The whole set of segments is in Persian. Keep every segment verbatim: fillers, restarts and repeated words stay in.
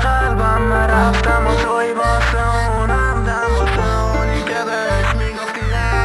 قلبم من رفتم و توی واسه اونم دم واسه اونی که بهش میگفتی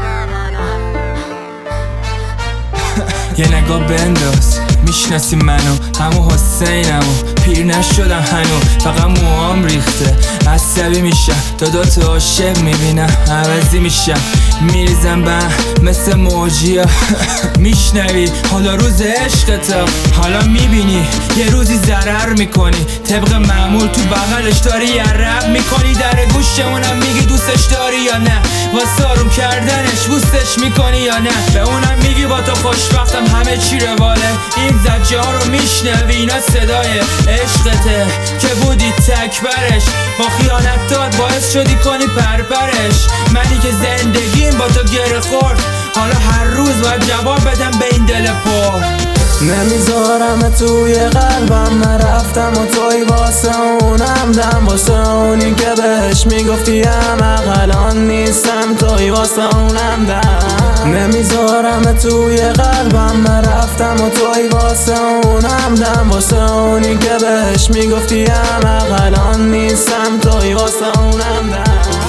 یه نگاه بنداز میشناسی منو، همو حسینم و پیر نشدم هنو، فقط موهام ریخته عصبی میشم، دادات عاشق میبینم عوضی میشم، میریزم به مثل موجیا میشنوی حالا روز عشقتا، حالا میبینی یه روزی ضرر میکنی، طبق معمول تو بغلش داری یه رب میکنی، در گوشمونم میگی دوستش داری یا نه، واسه آروم کردنش بوستش میکنی یا نه، به اونم میگی با تو خوشبختم همه چی رواله، این زجه ها رو میشنوی اینا صدای عشقته که بودی تکبرش، با خیانت داد باعث شدی کنی پرپرش، منی که زندگیم با تو گره خورد، حالا هر روز باید جواب بدم به این دل پر. نمیذارم توی قلبم من رفتم و توی واسه اونم دم واسه اونی که بهش میگفتی احمق الان نیستم توی واسه اونم دم نمیذارم توی قلبم من رفتم و توی واسه اونم دم واسه اونی که بهش میگفتی احمق الان نیستم توی واسه اونم دم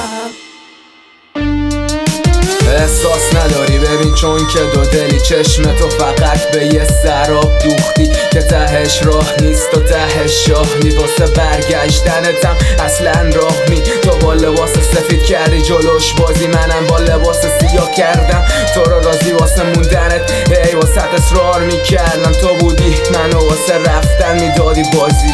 احساس نداری ببین چون که دو دلی، چشم تو فقط به یه سراب دوختی که تهش راه نیست و تهش شاه نی، واسه برگشتنتم اصلا راه نی، تو با لباس سفید کردی جلوش بازی، منم با لباس سیاه کردم تو رو راضی، واسه موندنت ای واسه اصرار میکردم، تو بودی منو واسه رفتن میدادی بازی،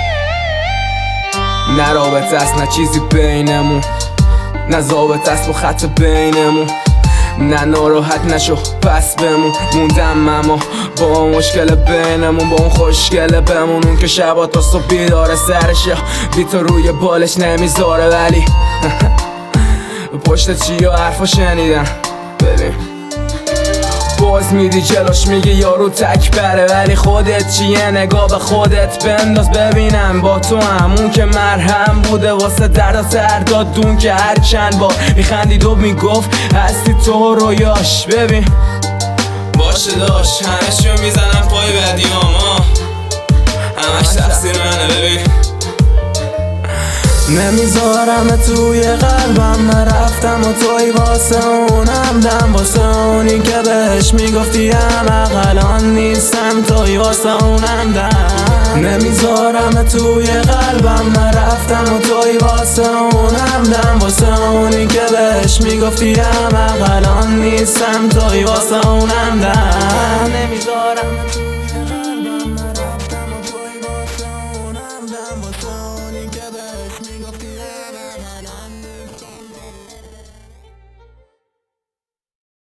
نه رابطه است نه چیزی بینمون، نه ضابط است با خط بینمون، نه ناراحت نشو پس بمون، موندم اما با اون مشکل بینمون، با اون خوشگله بمون، اون که شبا تا صبح بیداره سرش بی تو روی بالش نمیذاره، ولی پشت چی یا حرفا شنیدم ببین باز میدی جلوش میگی یارو تکبره، ولی خودت چیه نگاه به خودت بنداز ببینم با تو همون که مرهم بوده واسه درد و سرداد دون که هر چند بار میخندید و میگفت هستی تو رویاش، ببین باشه داشت همه شو میزنم پای بدیاما، همش تقصیر منه ببین نمیذارم توی قلبم من رفتم و توی واسه اونم دم واسه اونی که بهش میگفتی احمق الان نیستم توی واسه اونم دم نمیذارم توی قلبم من رفتم و توی واسه اونم دم واسه اونی که بهش میگفتی احمق الان نیستم توی واسه اونم دم نمیذارم توی